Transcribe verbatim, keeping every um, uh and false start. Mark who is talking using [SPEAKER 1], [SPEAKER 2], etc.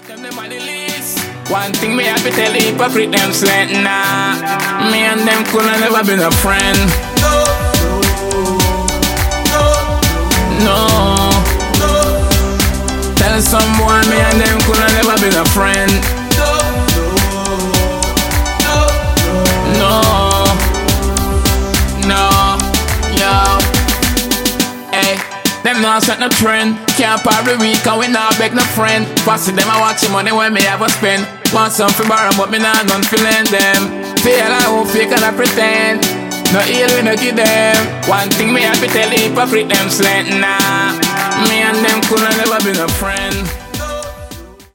[SPEAKER 1] Them them are the least. One thing me have to tell the hypocrite them slant nah. Me and them coulda never been a friend. No, no, no. Tell someone me and them coulda never been a friend. No, no, no, yo. Hey, them not set no trend. Can't party week and we not beg no friend. Pass them I watch the money when me have a spend. Want some for borrow but me not none for lend them. Feel I won't fake and I pretend. No ill we no give them. One thing me have to tell the hypocrite them slant nah. Me and them coulda never been a friend.